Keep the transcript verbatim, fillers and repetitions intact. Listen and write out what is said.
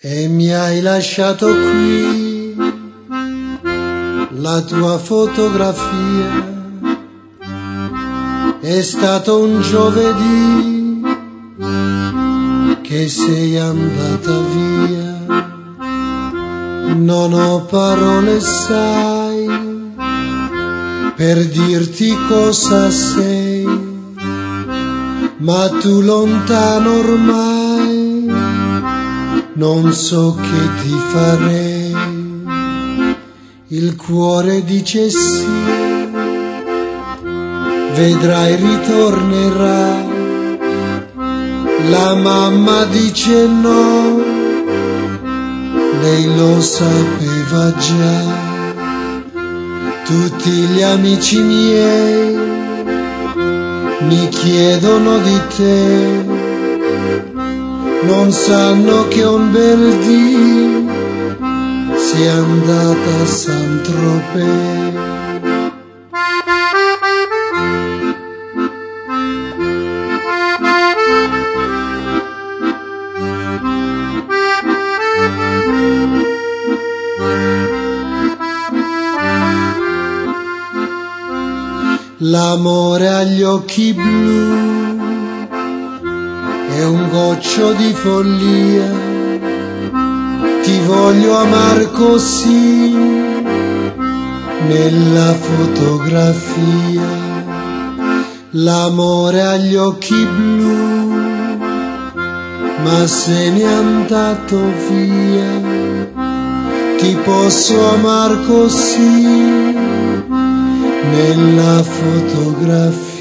E mi hai lasciato qui la tua fotografia. È stato un giovedì che sei andata via. Non ho parole, sai, per dirti cosa sei, ma tu lontano ormai non so che ti farei. Il cuore dice sì, vedrai ritornerà. La mamma dice no, lei lo sapeva già. Tutti gli amici miei mi chiedono di te, non sanno che un bel dì sei andata a Saint-Tropez. L'amore agli occhi blu è un goccio di follia. Ti voglio amar così nella fotografia. L'amore agli occhi blu, ma se n'è andato via. Ti posso amar così nella fotografia.